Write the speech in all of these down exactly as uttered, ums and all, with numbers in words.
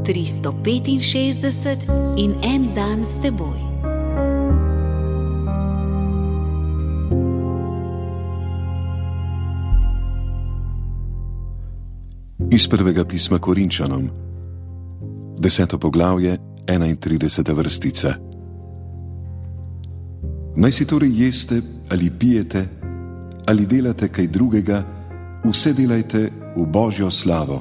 tristo petinšestdeset in en dan s teboj. Iz prvega pisma Korinčanom, deseto poglavje, enaintrideseta vrstica. Naj si torej jeste ali pijete ali delate kaj drugega, vse delajte v Božjo slavo.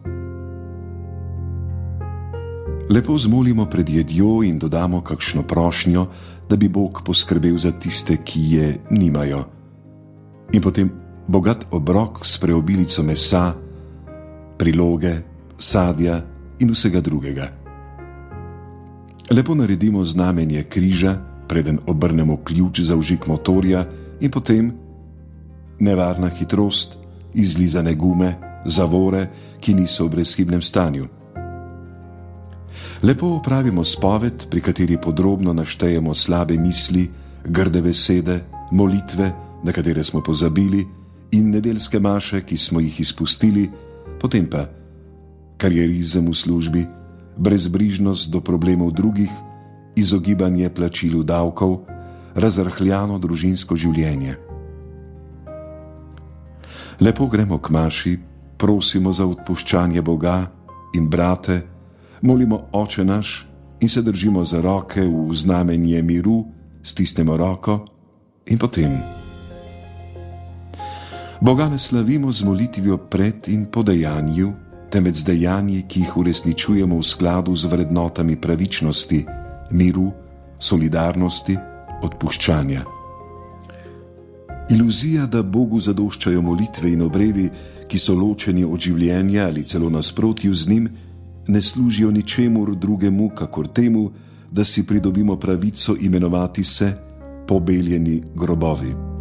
Lepo zmolimo pred jedjo in dodamo kakšno prošnjo, da bi Bog poskrbel za tiste, ki je nimajo. In potem bogat obrok s preobilico mesa, priloge, sadja in vsega drugega. Lepo naredimo znamenje križa, preden obrnemo ključ za vžig motorja, in potem nevarna hitrost, izlizane gume, zavore, ki niso v brezhibnem stanju. Lepo opravimo spoved, pri kateri podrobno naštejemo slabe misli, grde besede, molitve, na katere smo pozabili, in nedeljske maše, ki smo jih izpustili, potem pa karierizem v službi, brezbrižnost do problemov drugih, izogibanje plačilu davkov, razrahljano družinsko življenje. Lepo gremo k maši, prosimo za odpuščanje Boga in brate, molimo Oče naš in se držimo za roke v znamenje miru, stisnemo roko in potem. Boga ne slavimo z molitvijo pred in po dejanju, temveč z dejanji, ki jih uresničujemo v skladu z vrednotami pravičnosti, miru, solidarnosti, odpuščanja. Iluzija, da Bogu zadoščajo molitve in obredi, ki so ločeni od življenja ali celo nasprotju z njim, ne služijo ničemur drugemu, kakor temu, da si pridobimo pravico imenovati se pobeljeni grobovi.